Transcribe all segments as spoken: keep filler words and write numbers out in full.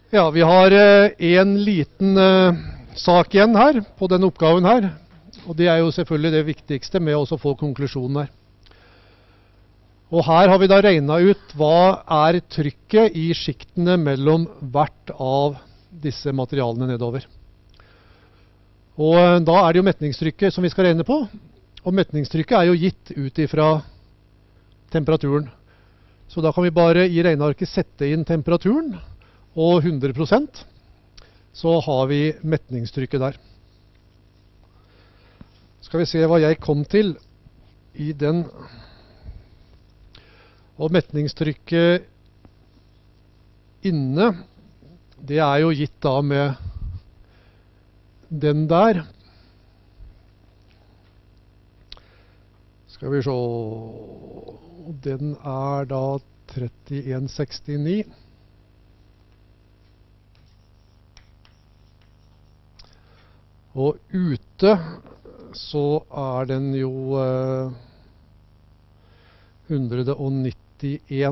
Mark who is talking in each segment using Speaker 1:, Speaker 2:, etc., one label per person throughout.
Speaker 1: Ja, vi har eh, en liten eh, sak igjen her på denne oppgaven her. Og det er jo selvfølgelig det viktigste med å få konklusjonen her. Og her har vi da regnet ut hva er trykket i skiktene mellom hvert av disse materialene nedover. Og eh, da er det jo metningstrykket som vi skal regne på. Og metningstrykket er jo gitt ut ifra temperaturen. Så da kan vi bare i regnearket sette inn temperaturen og hundre prosent, så har vi metningstrykket der. Skal vi se hva jeg kom til i den. Og metningstrykket inne, det er jo gitt da med den der. Skal vi se, den er da trettien sekstini. Og ute så er den jo eh, hundre og nittien.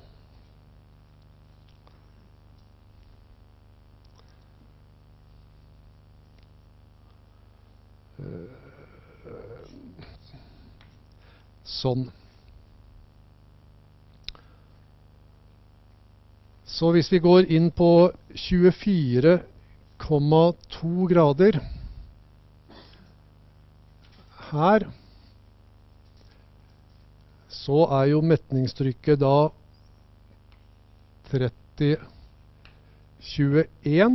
Speaker 1: Sånn. Så hvis vi går inn på tjuefire komma to grader her, så er jo metningstrykket da tretti tjueen.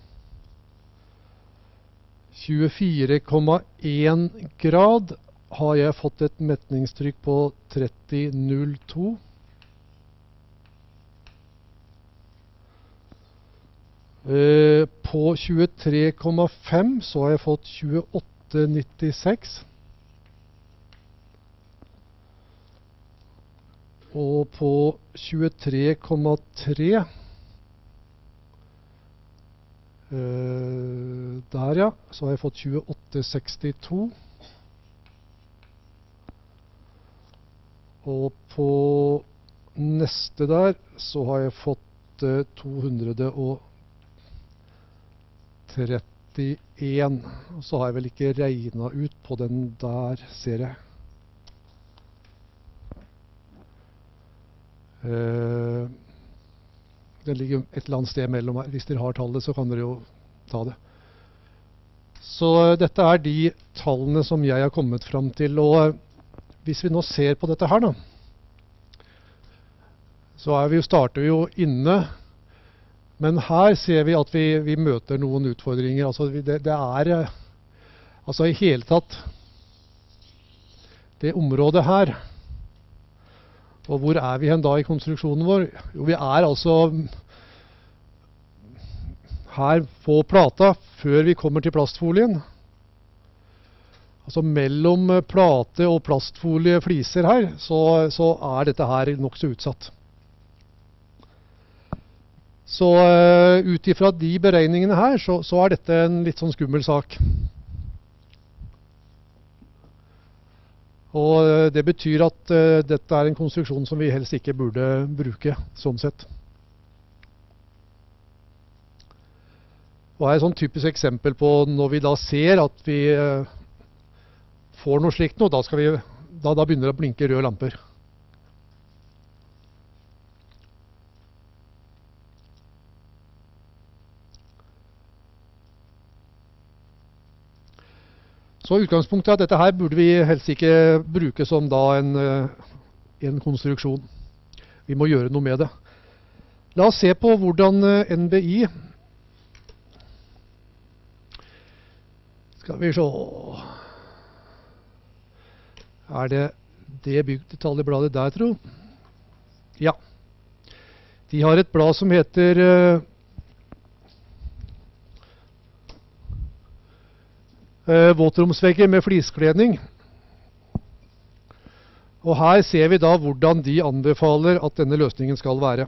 Speaker 1: tjuefire komma en grad har jeg fått et metningstrykk på tretti null to. Eh, på tjuetre komma fem så har jeg fått tjueåtte nittiseks. Og på tjuetre komma tre eh, der ja, så har jeg fått tjueåtte sekstito. Og på neste der så har jeg fått eh, to hundre trettien. Og så har jeg vel ikke regnet ut på den der, ser jeg. Uh, det ligger et eller annet sted mellom her. Hvis dere har tallet, så kan dere jo ta det. Så uh, dette er de tallene som jeg har kommet fram til. Og uh, hvis vi nå ser på dette her da, så er vi jo, starter vi jo inne. Men her ser vi at vi, vi møter noen utfordringer. Altså det, det er uh, altså i hele tatt det området her. Og hvor er vi hen da i konstruksjonen vår? Jo, vi er altså her på plata før vi kommer til plastfolien. Altså mellom plate og plastfolie fliser her, så, så er dette her nok så utsatt. Så uh, ut ifra de beregningene her, så, så er dette en litt sånn skummel sak. Og det betyr at uh, dette er en konstruksjon som vi helst ikke burde bruke, sånn sett. Og er et sånn typisk eksempel på når vi da ser at vi uh, får noe slikt nå, da, skal vi, da, da begynner det å blinke røde lamper. Så utgangspunktet er at dette her burde vi helst ikke bruke som da en, en konstruksjon. Vi må gjøre noe med det. La oss se på hvordan N B I skal vi se. Er det det byggdetaljebladet der, tro? Ja. De har et blad som heter Uh, våtromsvegger med fliskledning. Og her ser vi da hvordan de anbefaler at denne løsningen skal være.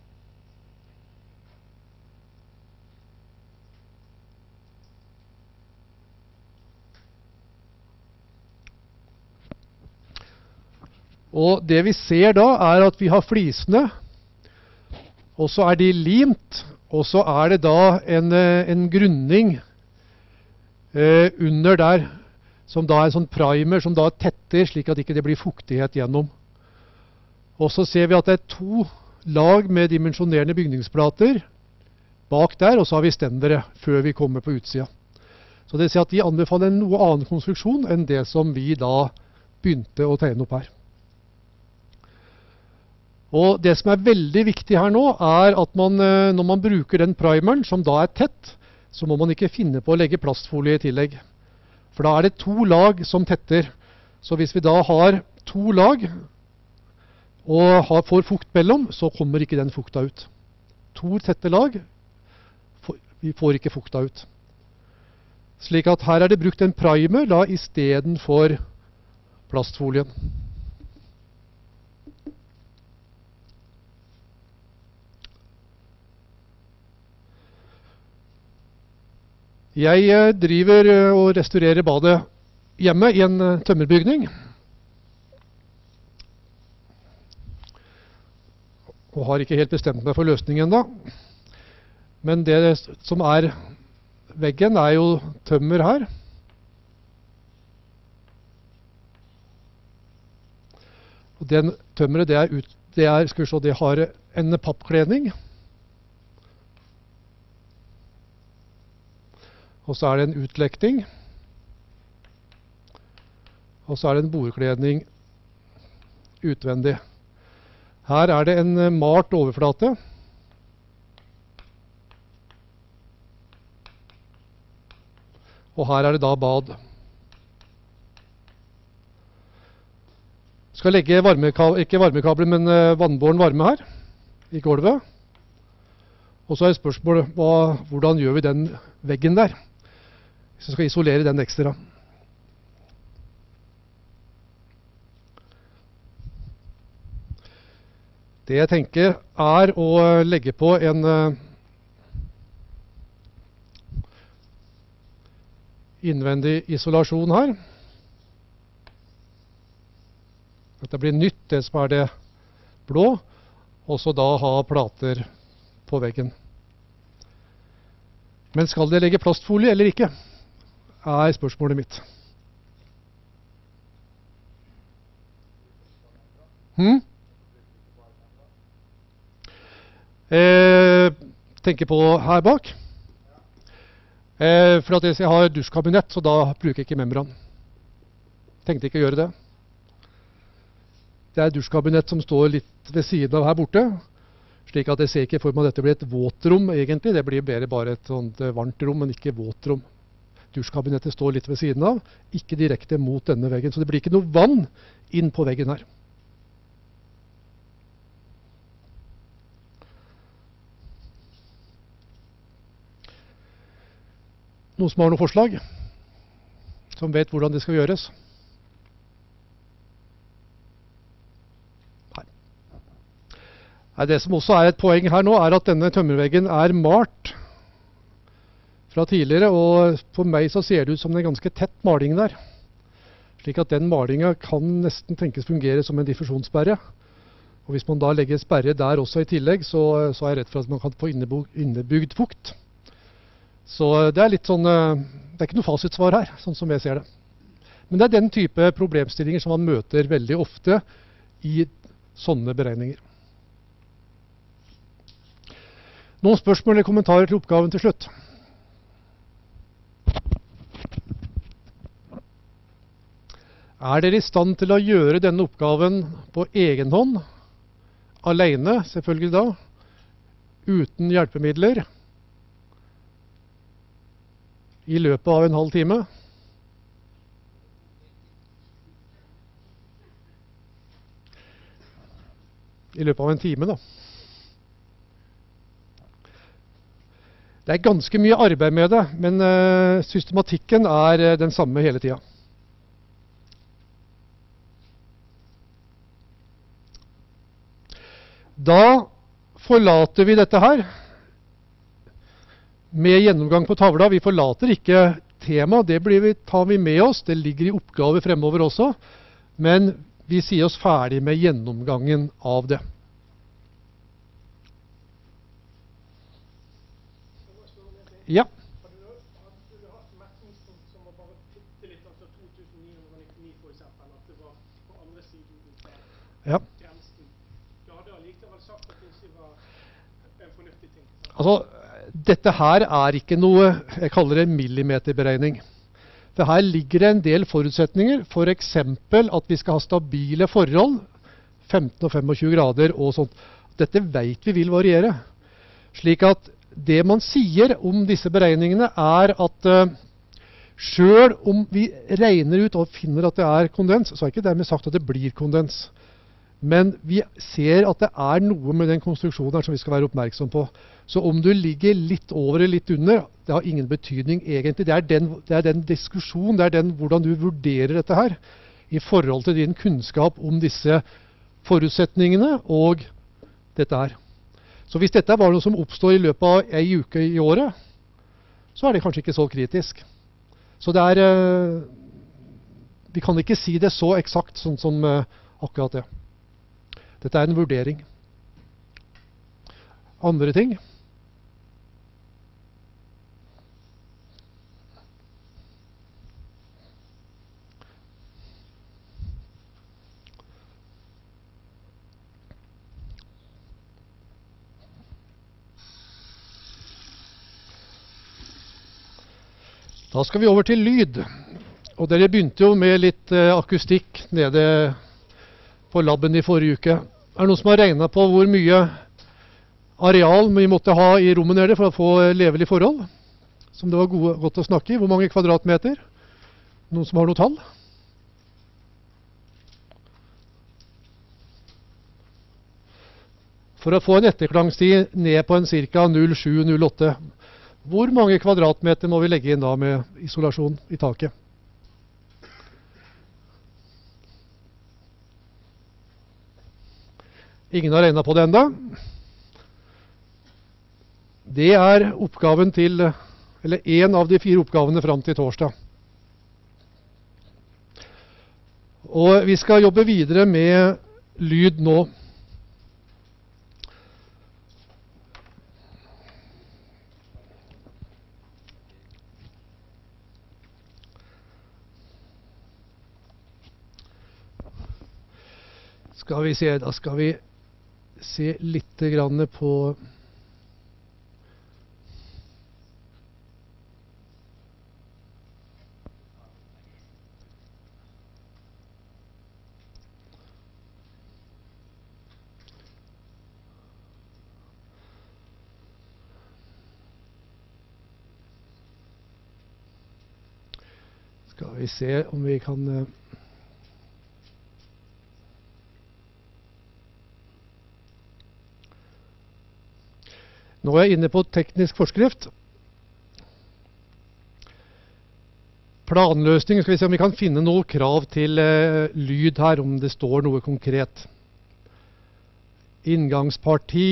Speaker 1: Og det vi ser da er at vi har flisene, og så er de limt, Og så er det da en, eh, en grunning eh, under der, som da er en sånn primer som da tetter, slik at ikke det blir fuktighet gjennom. Og så ser vi at det er to lag med dimensjonerende bygningsplater bak der, og så har vi stendere før vi kommer på utsida. Så det vil si at de anbefaler en noe annen konstruksjon enn det som vi da begynte å tegne opp her. Og det som er veldig viktig her nå, er at man, når man bruker den primeren, som da er tett, så må man ikke finne på å legge plastfolie i tillegg. For da er det to lag som tetter. Så hvis vi da har to lag, og har, får fukt mellom, så kommer ikke den fukta ut. To tette lag, vi får ikke fukta ut. Slik at her er det brukt en primer da, i stedet for plastfolien. Jeg driver og restaurerer badet hjemme i en tømmerbygning. Og har ikke helt bestemt meg for løsningen da. Men det som er veggen er jo tømmer her. Og den tømmeret det er, ut, det er skal vi se, det har en pappkledning. Og så er det en utlekting. Og så er det en bordkledning utvendig. Her er det en malt overflate. Og her er det da bad. Skal legge varmekabler, ikke varmekabler, men vannbåren varme her i gulvet. Og så er spørsmålet, hva, hvordan gjør vi den veggen der? Hvis jeg skal isolere den ekstra. Det jeg tenker er å legge på en uh, innvendig isolasjon her. Dette blir nytt, det som er det blå, og så da ha plater på veggen. Men skal det legge plastfolie eller ikke, er spørsmålet mitt. Hmm? Eh, tenker på her bak. Eh, for at jeg har dusjkabinett, så da bruker jeg ikke membran. Tenkte ikke å gjøre det. Det er dusjkabinett som står litt ved siden av her borte, slik at jeg ser ikke for meg at dette blir et våtrom egentlig. Det blir bare, bare et sånt varmt rom, men ikke våtrom. Dusjkabinettet står litt ved siden av, ikke direkte mot denne veggen, så det blir ikke noe vann inn på veggen her. Noen som har noen forslag? Som vet hvordan det skal gjøres? Nei. Nei, det som også er et poeng her nå, er at denne tømmerveggen er malt fra tidligere, og for meg så ser det ut som en ganske tett maling der. Slik at den malingen kan nesten tenkes fungere som en diffusjonssperre. Og hvis man da legger sperre der også i tillegg, så, så er jeg redd for at man kan få innebygd fukt. Så det er litt sånn, det er ikke noe fasitsvar her, sånn som jeg ser det. Men det er den type problemstillinger som man møter veldig ofte i sånne beregninger. Noen spørsmål eller kommentarer til oppgaven til slutt? Er dere i stand til å gjøre denne oppgaven på egen hånd, alene selvfølgelig da, uten hjelpemidler, i løpet av en halv time? I løpet av en time da. Det er ganske mye arbeid med det, men uh, systematikken er uh, den samme hele tida. Da forlater vi dette her med gjennomgang på tavla. Vi forlater ikke tema, det blir vi, tar vi med oss. Det ligger i oppgaver fremover også. Men vi sier oss ferdig med gjennomgangen av det. Ja.
Speaker 2: Hadde du, hadde du hatt metningspunkt som var bare bitte litt, altså to tusen ni hundre nittini for eksempel, at det var på andre siden av
Speaker 1: Ja.
Speaker 2: grensen, da hadde jeg likevel sagt at det ikke var en fornuftig ting.
Speaker 1: Altså, dette her er ikke noe, jeg kaller det millimeterberegning. For her ligger det en del forutsetninger, for eksempel at vi skal ha stabile forhold, femten og tjuefem grader og sånt. Dette vet vi vil variere. Slik at det man sier om disse beregningene er at uh, selv om vi regner ut og finner at det er kondens, så er ikke dermed sagt at det blir kondens. Men vi ser at det er noe med den konstruksjonen her som vi skal være oppmerksom på. Så om du ligger litt over eller litt under, det har ingen betydning egentlig. Det er den, det er den diskusjonen, det er den hvordan du vurderer dette her i forhold til din kunnskap om disse forutsetningene og dette her. Så hvis dette var noe som oppstår i løpet av ei uke i året, så er det kanskje ikke så kritisk. Så det er, uh, vi kan ikke si det så eksakt sånn som uh, akkurat det. Dette er en vurdering. Andre ting? Da skal vi over til lyd. Og dere begynte jo med litt uh, akustikk nede på laben i forrige uke. Er det noen som har regnet på hvor mye areal vi måtte ha i rommet nede for å få levelige forhold? Som det var gode, godt å snakke i. Hvor mange kvadratmeter? Noen som har noe tall? For å få en etterklangstid ned på en ca. null komma sju til null komma åtte. Hvor mange kvadratmeter må vi legge inn da med isolasjon i taket? Ingen har regnet på det enda. Det er oppgaven til, eller en av de fire oppgavene fram til torsdag. Og vi skal jobbe videre med lyd nå. Skal vi se, da skal vi se litt grann på Skal vi se om vi kan Nå er jeg inne på teknisk forskrift. Planløsning, skal vi se om vi kan finne noe krav til eh, lyd her, om det står noe konkret. Inngangsparti.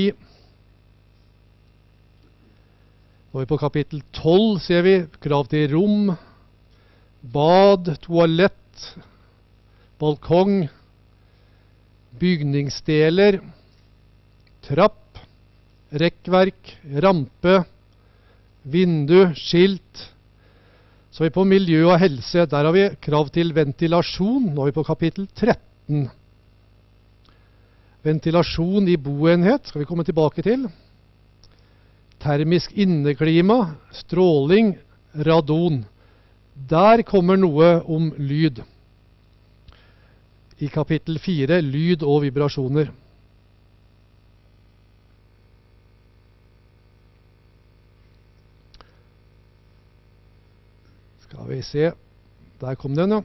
Speaker 1: Nå er vi på kapittel tolv, ser vi. Krav til rom, bad, toalett, balkong, bygningsdeler, trapp, rekkverk, rampe, vindu, skilt. Så er vi på miljø og helse. Der har vi krav til ventilasjon. Nå er vi på kapittel tretten. Ventilasjon i boenhet skal vi komme tilbake til. Termisk inneklima, stråling, radon. Der kommer noe om lyd. I kapittel fire, lyd og vibrasjoner. Skal vi se, der kom den, ja.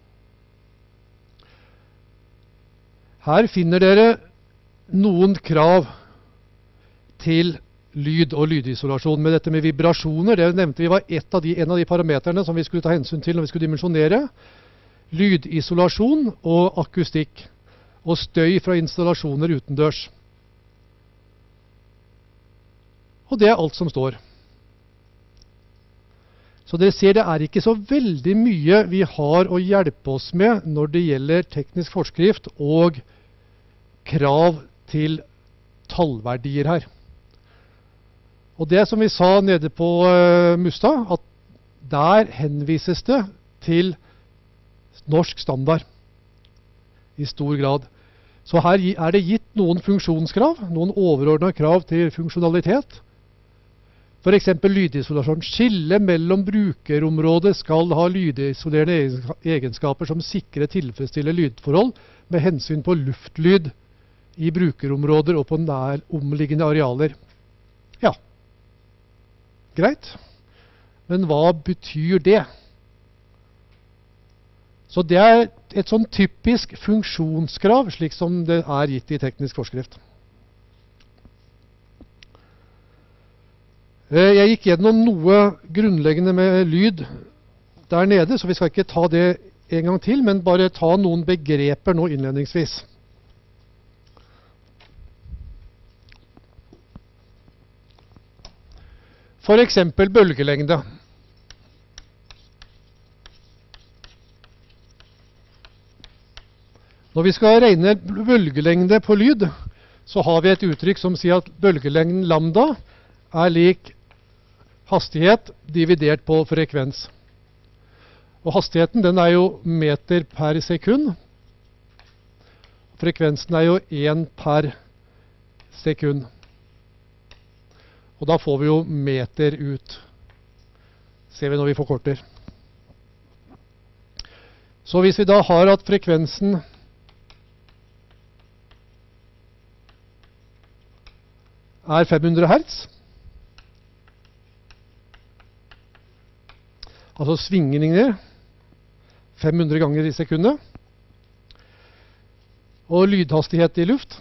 Speaker 1: Her finner dere noen krav til lyd og lydisolasjon. Med dette med vibrasjoner, det nevnte vi var et av de, en av de parameterne som vi skulle ta hensyn til når vi skulle dimensjonere. Lydisolasjon og akustikk, og støy fra installasjoner utendørs. Og det er alt som står. Så dere ser det er ikke så veldig mye vi har å hjelpe oss med når det gjelder teknisk forskrift og krav til tallverdier her. Og det som vi sa nede på uh, Mustad, at der henvises det til norsk standard i stor grad. Så her er det gitt noen funksjonskrav, noen overordnede krav til funksjonalitet. For eksempel lydisolasjon. Skille mellom brukerområdet skal ha lydisolerende egenskaper som sikrer tilfredsstille lydforhold med hensyn på luftlyd i brukerområder og på nær omliggende arealer. Ja, greit. Men hva betyr det? Så det er et sånn typisk funksjonskrav, slik som det er gitt i teknisk forskrift. Jeg gikk gjennom noe grunnleggende med lyd der nede, så vi skal ikke ta det en gang til, men bare ta noen begreper nå innledningsvis. For eksempel bølgelengde. Når vi skal regne bølgelengde på lyd, så har vi et uttrykk som sier at bølgelengden lambda er lik hastighet dividert på frekvens. Og hastigheten den er jo meter per sekund. Frekvensen er jo én per sekund. Og da får vi jo meter ut. Ser vi når vi forkorter. Så hvis vi da har at frekvensen er fem hundre hertz, altså svingninger fem hundre ganger i sekundet, og lydhastighet i luft,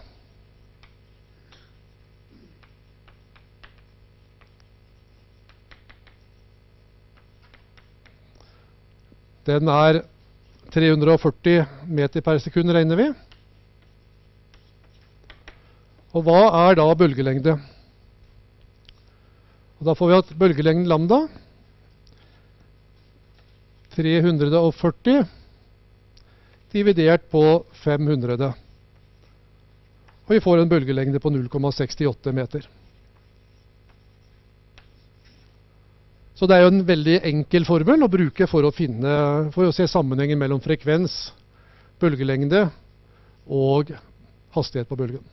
Speaker 1: den er tre hundre og førti meter per sekund, regner vi. Og hva er da bølgelengde? Og da får vi at bølgelengden lambda tre hundre og førti dividert på fem hundre. Og vi får en bølgelengde på null komma sekstiåtte meter. Så det er jo en veldig enkel formel å bruke for å finne, for å se sammenhengen mellom frekvens, bølgelengde og hastighet på bølgen.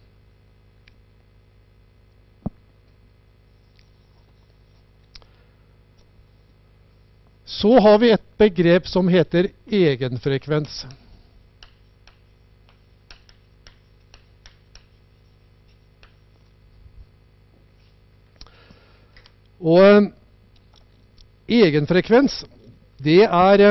Speaker 1: Så har vi et begrep som heter egenfrekvens. Og egenfrekvens, det er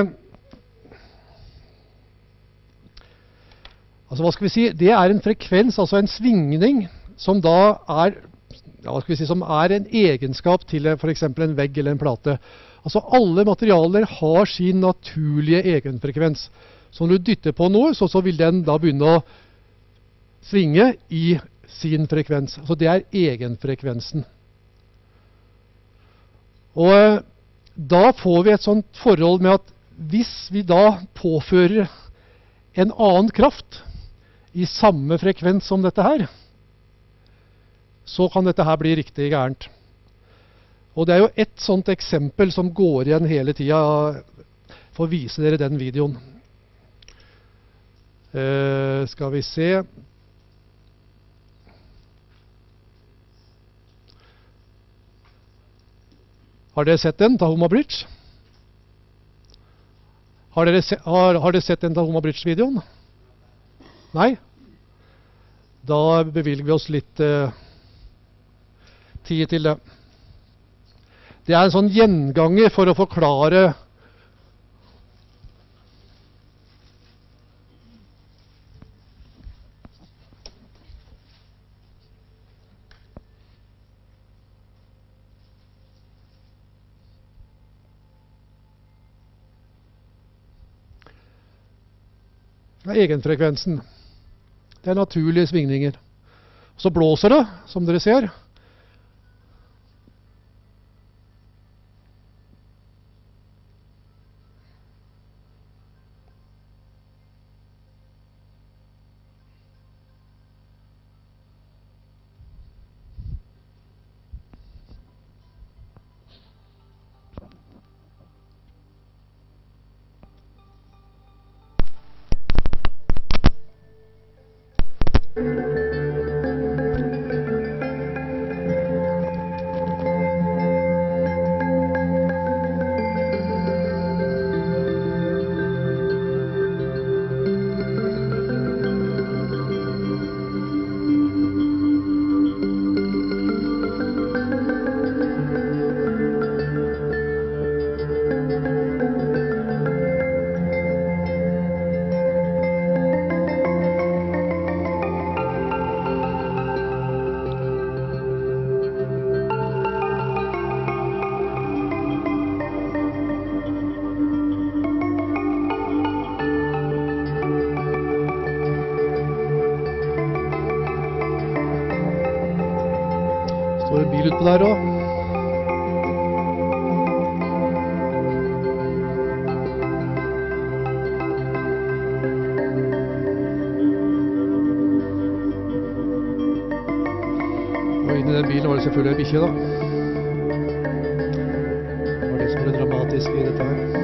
Speaker 1: altså hva skal vi si, det er en frekvens, altså en svingning, som da er, ja, hva skal vi si, som er en egenskap til for eksempel en vegg eller en plate. Altså alle materialer har sin naturlige egenfrekvens. Så når du dytter på noe, så, så vil den da begynne å svinge i sin frekvens. Så det er egenfrekvensen. Og da får vi et sånt forhold med at hvis vi da påfører en annen kraft i samme frekvens som dette her, så kan dette her bli riktig gærent. Og det er jo et sånt eksempel som går igjen hele tiden, for å vise dere den videoen. Uh, skal vi se. Har dere sett den, Tahoma Bridge? Har dere, se, har, har dere sett den Tahoma Bridge-videoen? Nei? Da bevilger vi oss litt uh, tid til det. Det er en sånn gjenganger for å forklare egenfrekvensen. Det er naturlige svingninger. Så blåser det, som dere ser. Står en bil utpå der også. Og inni den bilen var det selvfølgelig en bikkje da. Det var det som var det dramatiske i dette her.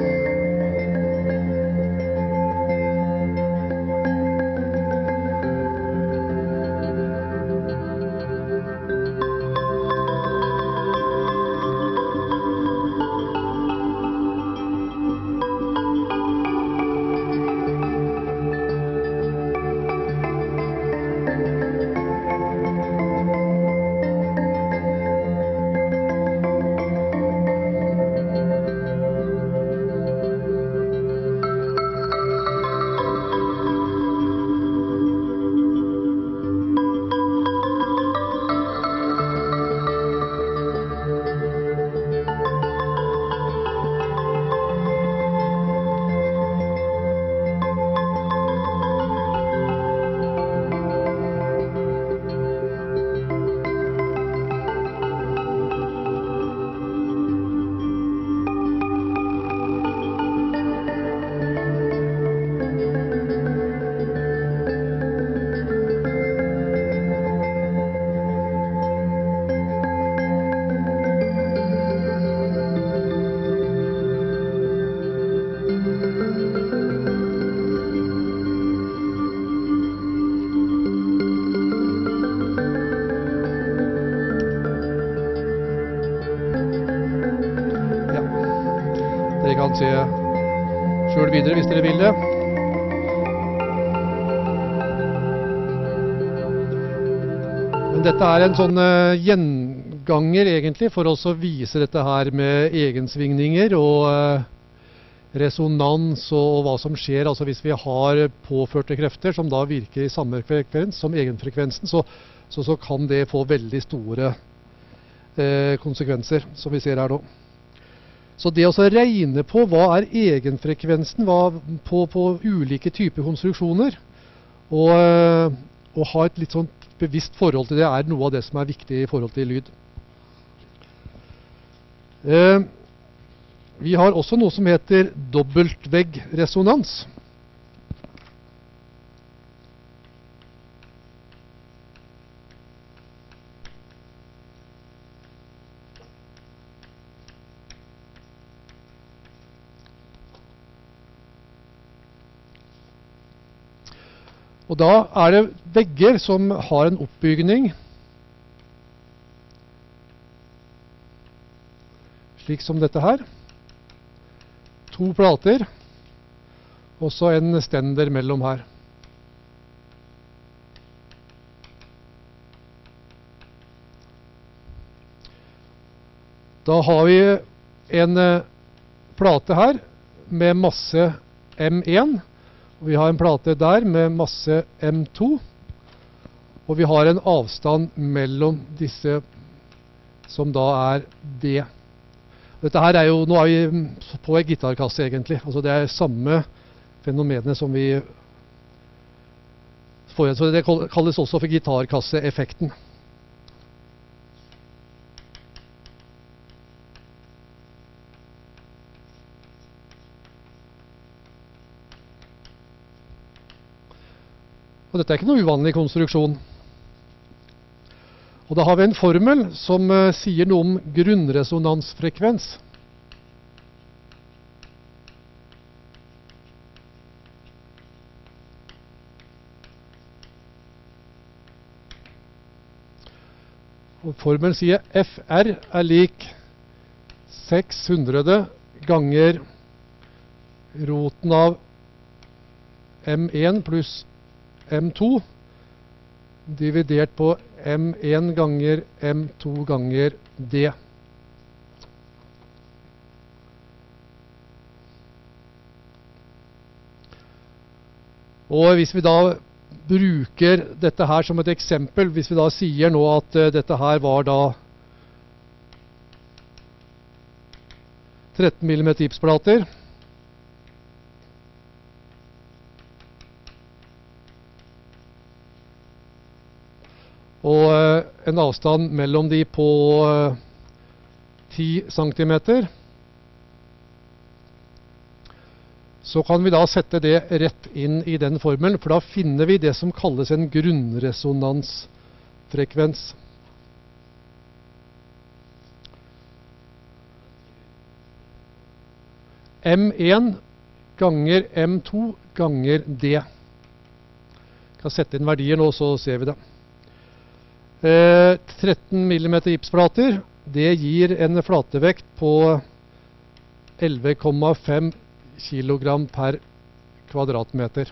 Speaker 1: Dere kan se selv videre hvis dere vil det. Men dette er en sånn uh, gjenganger egentlig for oss å vise dette her med egensvingninger og uh, resonans og, og hva som skjer. Altså hvis vi har påførte krefter som da virker i samme frekvens som egenfrekvensen, så, så, så kan det få veldig store uh, konsekvenser, som vi ser her nå. Så det å regne på hva er egenfrekvensen hva, på, på ulike typer konstruksjoner, og, og ha et litt sånn bevisst forhold til det, er noe av det som er viktig i forhold til lyd. Eh, vi har også noe som heter dobbeltveggresonans. Og da er det vegger som har en oppbygning, slik som dette her. To plater, og så en stender mellom her. Da har vi en plate her med masse M én. Og vi har en plate der med masse M to, og vi har en avstand mellom disse som da er D. Dette her er jo, nå er vi på en gitarkasse egentlig, altså det er samme fenomenene som vi får, så det kalles også for gitarkasseeffekten. Og dette er ikke noe uvanlig konstruksjon. Og da har vi en formel som uh, sier noe om grunnresonansfrekvens. Og formelen sier F R er lik seks hundre ganger roten av M én pluss M to dividert på M én ganger M to ganger D. Og hvis vi da bruker dette her som et eksempel, hvis vi da sier nå at uh, dette her var da tretten millimeter gipsplater, og uh, en avstand mellom de på uh, ti centimeter, så kan vi da sette det rett inn i den formelen, for da finner vi det som kalles en grunnresonansfrekvens. M én ganger M to ganger D. Jeg kan sette inn verdier nå, så ser vi det. Eh, tretten millimeter gipsplater, det gir en flatevekt på elleve komma fem kilogram per kvadratmeter.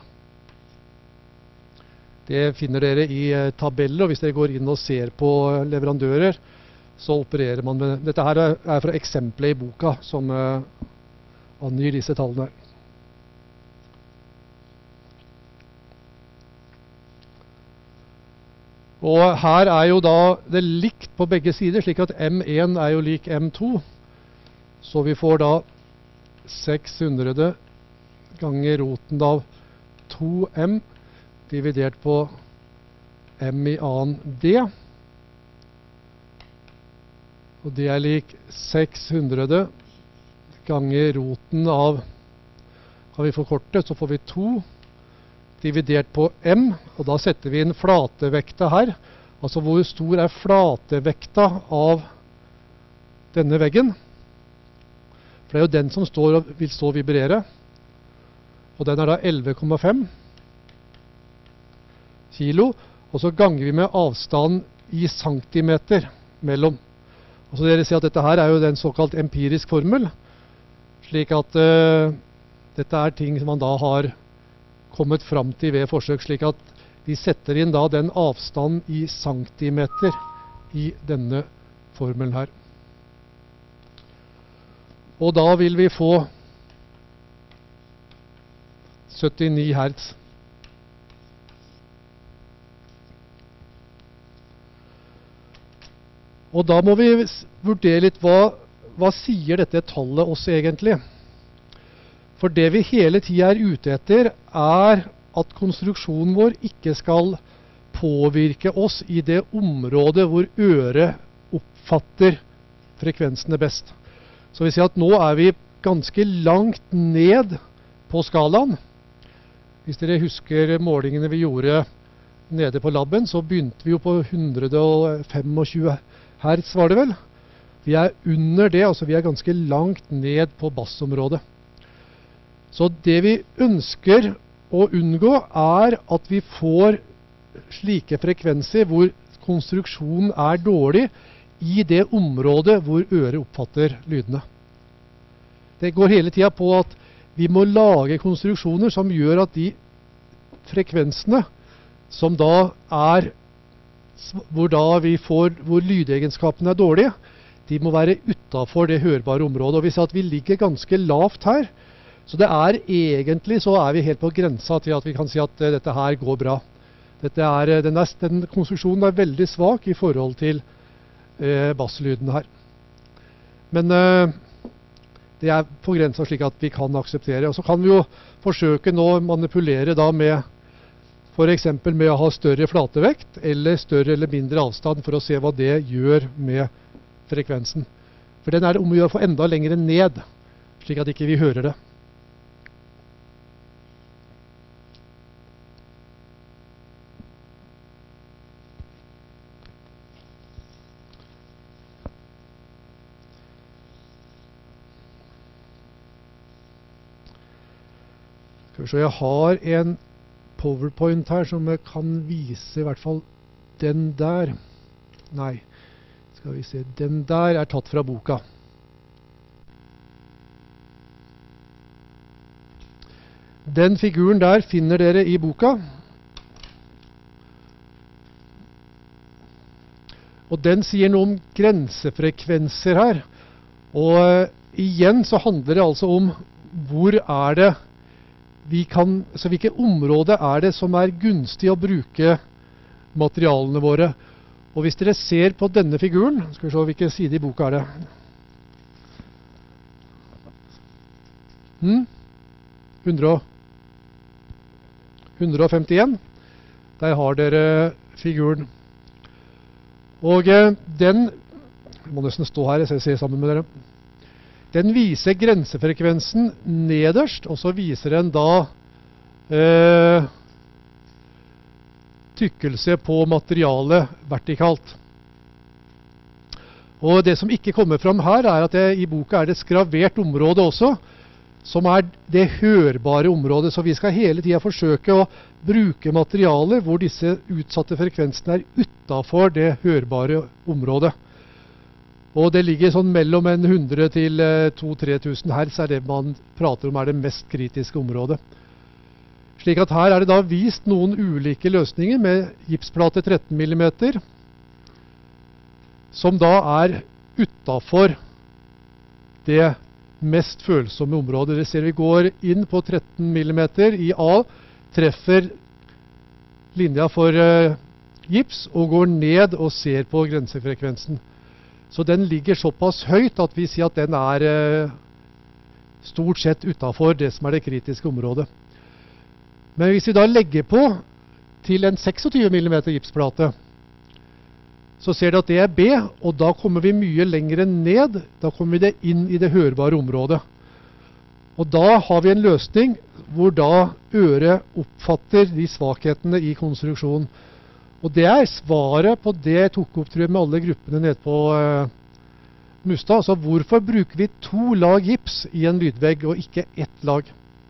Speaker 1: Det finner dere i eh, tabeller, og hvis dere går inn og ser på leverandører, så opererer man med dette. Her er, er fra eksempelet i boka som eh, angir disse tallene. Og her er jo da det likt på begge sider, slik at M én er jo lik M to, så vi får da seks hundre ganger roten av to M dividert på M i annen D. Og det er lik seks hundre ganger roten av, kan vi forkorte, så får vi to dividert på M, og da setter vi inn flatevekta her. Altså hvor stor er flatevekta av denne veggen? For det er jo den som står og vil stå og vibrere. Og den er da elleve komma fem kilo. Og så ganger vi med avstanden i centimeter mellom. Altså dere ser at dette her er jo en såkalt empirisk formel. Slik at uh, dette er ting som man da har kommet fram til ved forsøk. Slik at vi setter inn da den avstanden i centimeter i denne formelen her. Og da vil vi få syttini hertz. Og da må vi vurdere litt hva, hva sier dette tallet oss egentlig. For det vi hele tiden er ute etter er at konstruksjonen vår ikke skal påvirke oss i det området hvor øret oppfatter frekvensene best. Så vi ser at nå er vi ganske langt ned på skalaen. Hvis dere husker målingene vi gjorde nede på labben, så begynte vi jo på one hundred twenty-five hertz, var det vel. Vi er under det, altså vi er ganske langt ned på bassområdet. Så det vi ønsker å unngå er at vi får slike frekvenser hvor konstruksjonen er dårlig i det området hvor øret oppfatter lydene. Det går hele tiden på at vi må lage konstruksjoner som gjør at de frekvensene som da er hvor da vi får hvor lydegenskapene er dårlige, de må være utenfor det hørbare området. Og vi ser at vi ligger ganske lavt her. Så det er egentlig så er vi helt på grensa til at vi kan si at uh, dette her går bra. Dette er, den, er, den konstruksjonen er veldig svak i forhold til uh, basslyden her. Men uh, det er på grensa slik at vi kan akseptere. Og så kan vi jo forsøke nå å manipulere da med for eksempel med å ha større flatevekt eller større eller mindre avstand for å se hva det gjør med frekvensen. For den er det om å gjøre å få enda lengre ned, slik at ikke vi hører det. Så jeg har en PowerPoint her som jeg kan vise i hvert fall den der. Nei, Skal vi se, den der er tatt fra boka. Den figuren der finner dere i boka. Og den sier noe om grensefrekvenser her. Og uh, igjen så handler det altså om hvor er det vi kan, så hvilke områder er det som er gunstig å bruke materialene våre. Og hvis dere ser på denne figuren, skal vi se hvilken side i boka er det. Hmm? hundre og femtien. Der har dere figuren. Og eh, den, jeg må nesten stå her, jeg ser sammen med dere. Den viser grensefrekvensen nederst, og så viser den da eh, tykkelse på materialet vertikalt. Og det som ikke kommer fram her, er at det, i boka er det skravert område også, som er det hørbare området. Så vi skal hele tiden forsøke å bruke materialer hvor disse utsatte frekvensene er utenfor det hørbare området. Og det ligger sånn mellom hundre til to til tre tusen hertz er det man prater om er det mest kritiske området. Slik at her er det da vist noen ulike løsninger med gipsplate tretten millimeter, som da er utenfor det mest følsomme området. Det ser vi går inn på tretten millimeter i A, treffer linja for uh, gips og går ned og ser på grensefrekvensen. Så den ligger såpass høyt at vi sier at den er uh, stort sett utenfor det som er det kritiske området. Men hvis vi da legger på til en tjueseks millimeter gipsplate, så ser dere at det er B, og da kommer vi mye lengre ned. Da kommer vi det inn i det hørbare området. Og da har vi en løsning hvor da øret oppfatter de svakhetene i konstruksjonen. Og det er svaret på det jeg tok opp tror jeg, med alle gruppene nede på uh, Mustad. Altså hvorfor bruker vi to lag gips i en lydvegg og ikke ett lag?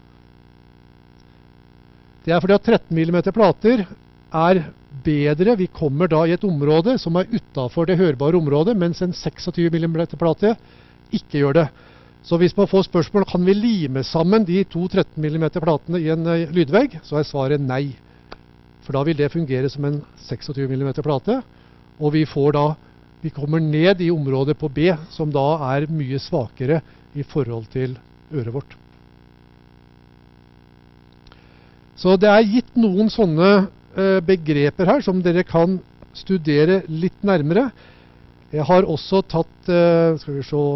Speaker 1: Det er fordi at tretten millimeter plater er bedre. Vi kommer da i et område som er utenfor det hørbare området, mens en tjueseks millimeter plate ikke gjør det. Så hvis man får spørsmål, kan vi lime sammen de to tretten millimeter platene i en uh, lydvegg, så er svaret nei. For da vil det fungere som en tjueseks millimeter plate, og vi får da, vi kommer ned i området på B, som da er mye svakere i forhold til øret vårt. Så det er gitt noen sånne uh, begreper her som dere kan studere litt nærmere. Jeg har også tatt, uh, skal vi se,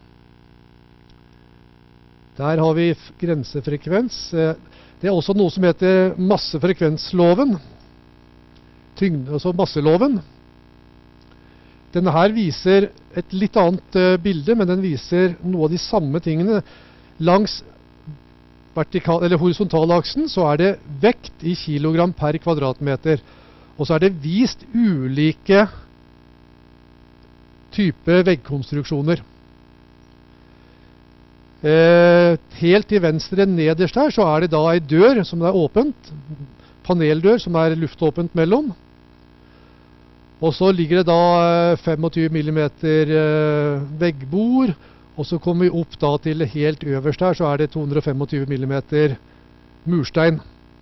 Speaker 1: der har vi grensefrekvens. Uh, det er også noe som heter massefrekvensloven, tyngde, altså masseloven. Denne her viser et litt annet uh, bilde, men den viser noe av de samme tingene. Langs vertikal, eller horisontalaksen så er det vekt i kilogram per kvadratmeter. Og så er det vist ulike typer veggkonstruksjoner. Eh, helt til venstre nederst her så er det da en dør som er åpent. Paneldør som er luftåpent mellom. Og så ligger det da tjuefem millimeter eh, veggbord. Og så kommer vi opp da til helt øverst her, så er det to hundre og tjuefem millimeter murstein.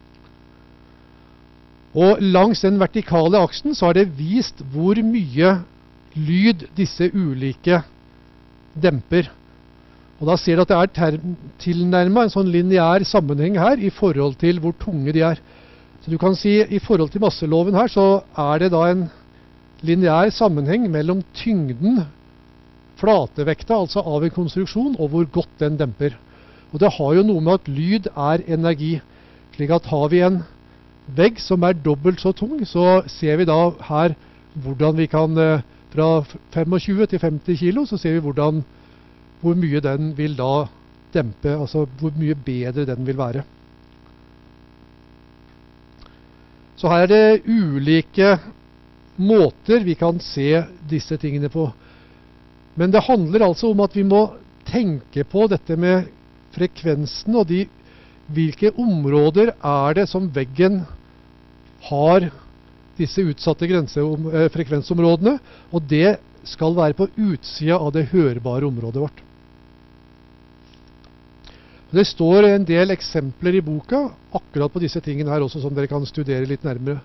Speaker 1: Og langs den vertikale aksen så er det vist hvor mye lyd disse ulike demper. Og da ser du at det er tilnærmet en sånn lineær sammenheng her i forhold til hvor tunge de er. Så du kan si i forhold til masseloven her så er det da en lineær sammenheng mellom tyngden, flatevekta, altså av en konstruksjon, og hvor godt den demper. Og det har jo noe med at lyd er energi. Slik at har vi en vegg som er dobbelt så tung, så ser vi da her hvordan vi kan, fra tjuefem til femti kilo, så ser vi hvordan, hvor mye den vil da dempe, altså hvor mye bedre den vil være. Så her er det ulike måter vi kan se disse tingene på. Men det handler altså om at vi må tenke på dette med frekvensen og de, hvilke områder er det som veggen har disse utsatte grense, frekvensområdene. Og det skal være på utsida av det hørbare området vårt. Det står en del eksempler i boka akkurat på disse tingene her også, som dere kan studere litt nærmere.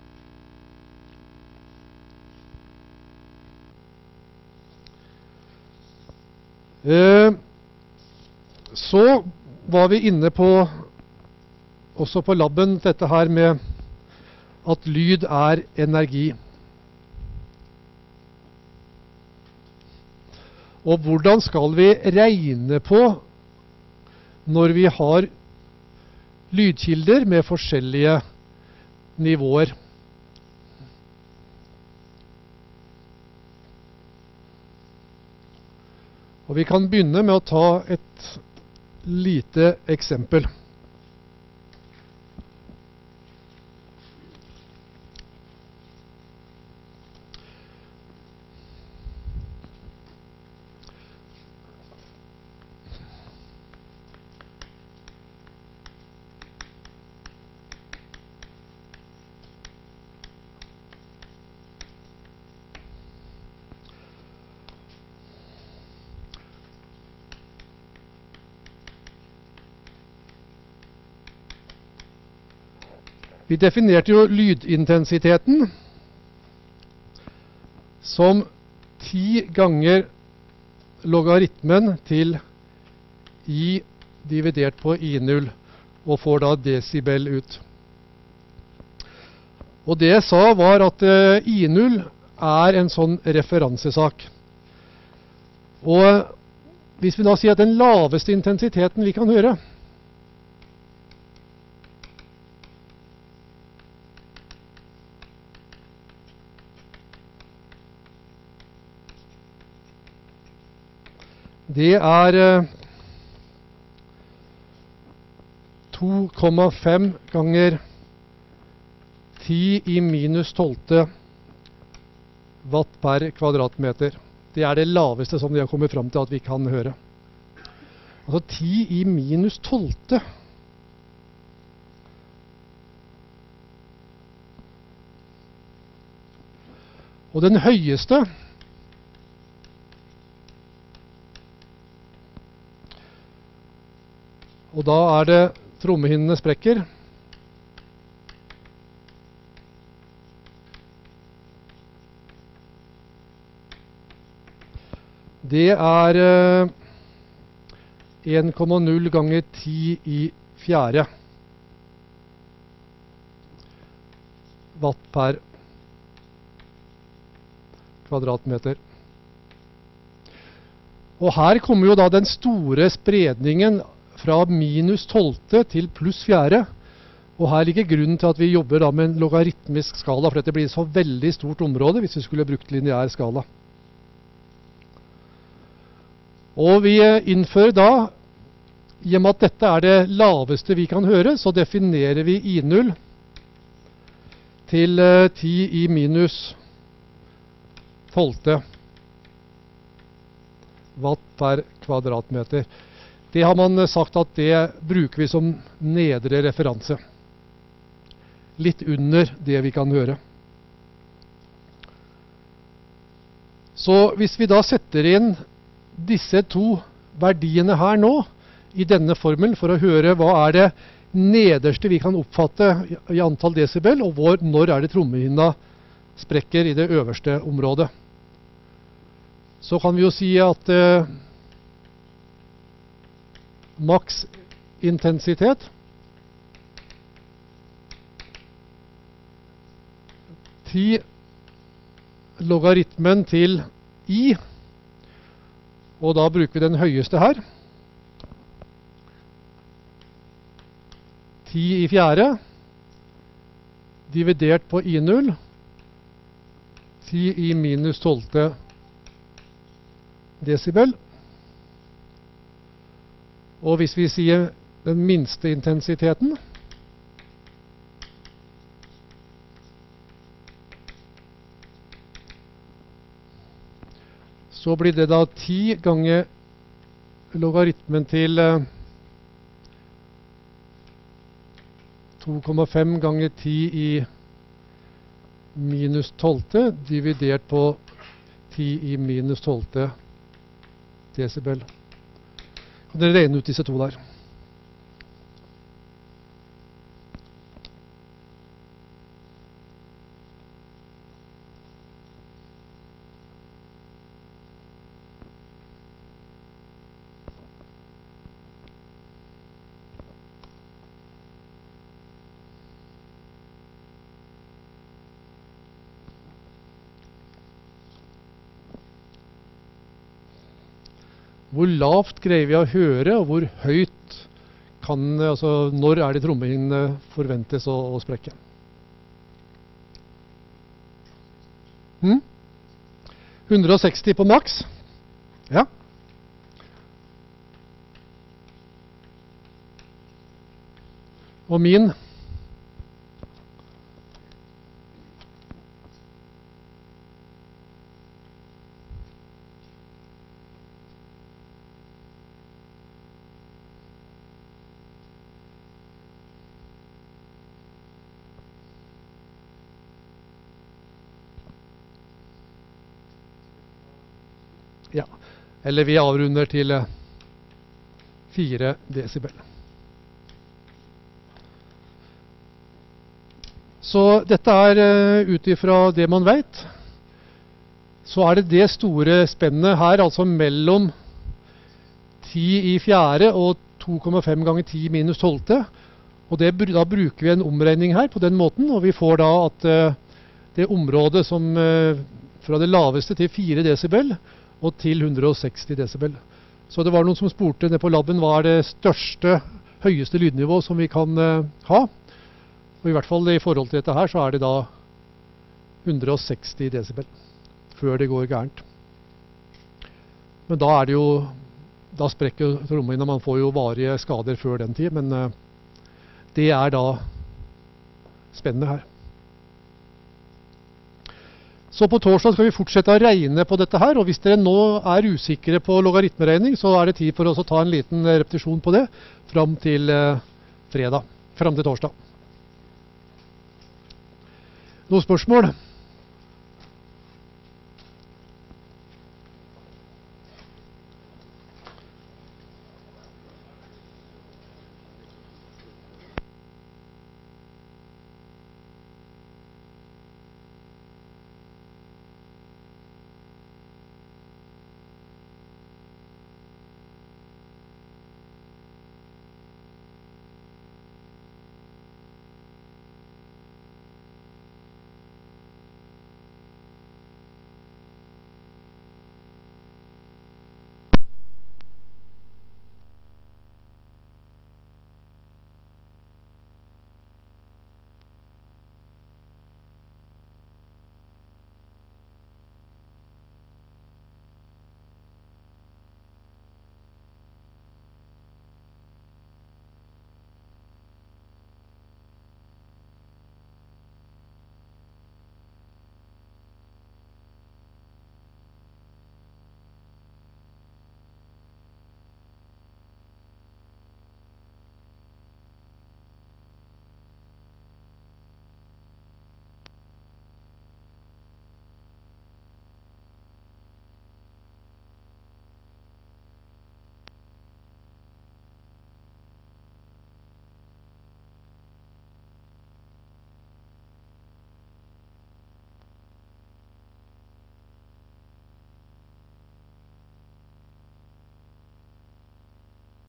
Speaker 1: Eh, så var vi inne på, også på labben, dette her med at lyd er energi. Og hvordan skal vi regne på når vi har lydkilder med forskjellige nivåer? Og vi kan begynne med å ta et lite eksempel. Vi definerte jo lydintensiteten som ti ganger logaritmen til I dividert på I null, og får da desibel ut. Og det jeg sa var at uh, I null er en sånn referansesak. Og hvis vi da sier at den laveste intensiteten vi kan høre, det er to komma fem ganger ti i minus tolvte watt per kvadratmeter. Det er det laveste som de har kommet fram til at vi kan høre. Altså ti i minus tolvte. Og den høyeste Og da er det trommehinnene sprekker. Det er en komma null ganger ti i fjerde watt per kvadratmeter. Og her kommer jo da den store spredningen fra minus tolvte til pluss fjerde. Og her ligger grunnen til at vi jobber da med en logaritmisk skala, for dette blir et så veldig stort område hvis vi skulle brukt lineær skala. Og vi innfører da, i og med at dette er det laveste vi kan høre, så definerer vi I null til ti i minus tolvte watt per kvadratmeter. Det har man sagt at det bruker vi som nedre referanse. Litt under det vi kan høre. Så hvis vi da setter inn disse to verdiene her nå, i denne formelen, for å høre hva er det nederste vi kan oppfatte i antall desibel, og hvor, når er det trommehinna sprekker i det øverste området. Så kan vi jo si at eh, maks intensitet ti logaritmen til I, og da bruker vi den høyeste her. ti i fjerde dividert på I null, ti i minus tolvte desibel. Og hvis vi sier den minste intensiteten, så blir det da ti ganger logaritmen til to komma fem ganger ti i minus tolvte dividert på ti i minus tolvte desibel. Kan dere regne ut disse to der? Hvor lavt greier vi å høre, og hvor høyt kan, altså når er det trommehinnene forventes å, å sprekke? Hm? hundre og seksti på maks? Ja. Og min? Ja, eller vi avrunder til fire desibel. Så dette er uh, ut ifra det man vet. Så er det det store spennet her, altså mellom ti i fjerde og to komma fem ganger ti minus tolvte. Og det, da bruker vi en omregning her på den måten, og vi får da at uh, det området som uh, fra det laveste til fire desibel, og til hundre og seksti desibel. Så det var noen som spurte ned på labben hva er det største, høyeste lydnivå som vi kan uh, ha. Og i hvert fall i forhold til dette her så er det da hundre og seksti desibel før det går gærent. Men da er det jo, da sprekker trommehinna, man får jo varige skader før den tid, men uh, det er da spennende her. Så på torsdag skal vi fortsette å regne på dette her, og hvis dere nå er usikre på logaritmeregning, så er det tid for oss å ta en liten repetisjon på det frem til eh, fredag, frem til torsdag. Noen spørsmål?